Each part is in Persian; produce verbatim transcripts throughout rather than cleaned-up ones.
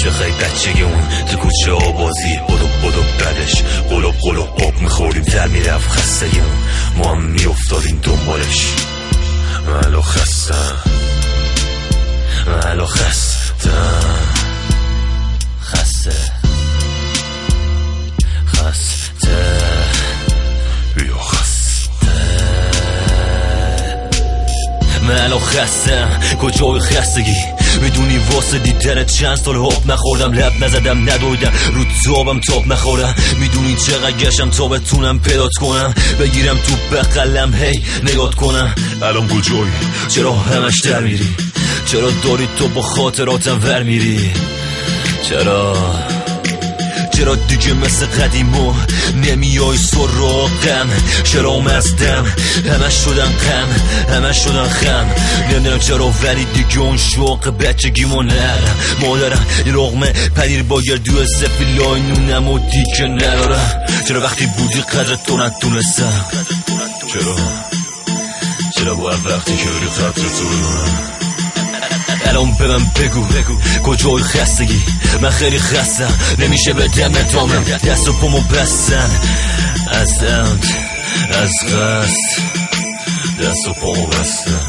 عاشقای بچگی اون تو کوچه آبازی بدو بدو بعدش قلوب قلوب آب میخوردیم در میرفت خستگی اون ما هم میافتادیم دنبالش. من الان خستم من الان خستم خسته خسته بیا خسته من الان خستم کجای خستگی میدونی واسه دیدن چند سال حب نخوردم لب نزدم ندویدم رو تابم تاب نخورم میدونی چقدر گشتم تا بتونم پیدات کنم بگیرم تو بغلم هی نگات کنم. الان کجایی چرا همش در میری چرا داری تو با خاطراتم ور میری چرا چرا دیگه مثل قدیمو نمیای سراغم چرا مزدم همش شدن غم همش شدن خم نمیدونم چرا ولی دیگه اون شوق بچگیمو نرم مادرم یه لقمه پنیر با گردو سفیلای نونم و دیگه ندارم چرا وقتی بودی قدر تو نتونستم چرا چرا باید وقتی که بری قدر تو بدونم. الان به من بگو بگو کجای خستگی من خیلی خستم نمیشه به دم ادامم دست و پامو بستن از دم از قصد دست و پامو بستن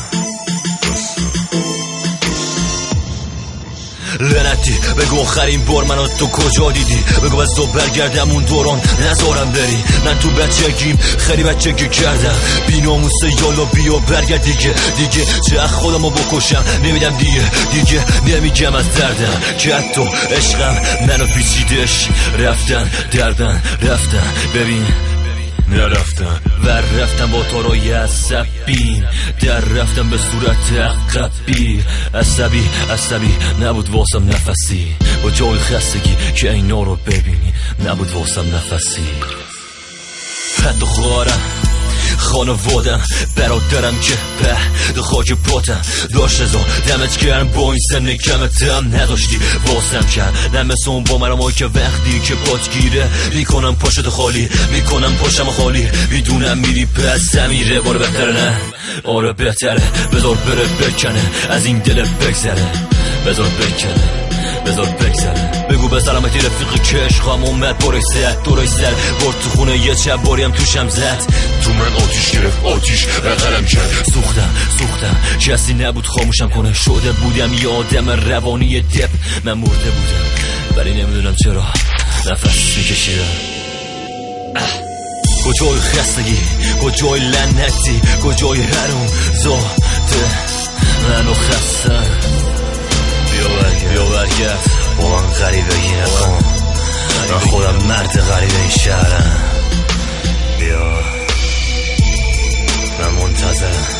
لعنتی بگو آخرین بار منو تو کجا دیدی بگو بس تو برگردم اون دوران نذارم بری من تو بچگیم خیلی بچگی کردم بی ناموسه یالا بیا برگرد دیگه دیگه چه خودمو بکشم نمیدم دیگه دیگه نمیگم از دردم که حتی عشقم منو پیچیدش رفتن دردن رفتن ببین نرفتن ور رفتم با تارای عصبی در رفتم به صورت عقبی عصبی عصبی نبود واسم نفسی با جای خستگی که اینا رو ببینی نبود واسم نفسی حتی خواهرم خانوادم برادرم که به دو خاک پاتم داشت ازا دمت گرم با این سن کمتم نداشتی واسم کرد نمسه اون با مرمایی که وقتی که پات گیره میکنم پاشتو خالی میکنم پاشم خالی میدونم میری پس میره باره بهتره نه آره بهتره بذار بره بکنه از این دل بگذره بذار بکنه بذار بگذره بگو به سلامتی رفیقی که عشقم اومد برای زد دورای سر برد تو خونه یه چه باریم توشم زد تو من آتیش گرفت آتیش بغلم کرد سوختم سوختم کسی نبود خاموشم کنه شده بودم یه آدم روانی دپ من مرده بودم ولی نمیدونم چرا نفس میکشیدم. کجای خستگی کجای لعنتی کجای حروم زاده منو خستم بیا برگرد بیا برگرد با من غریبگی نکن من خودم مرد غریب این شهرم بیا من منتظرم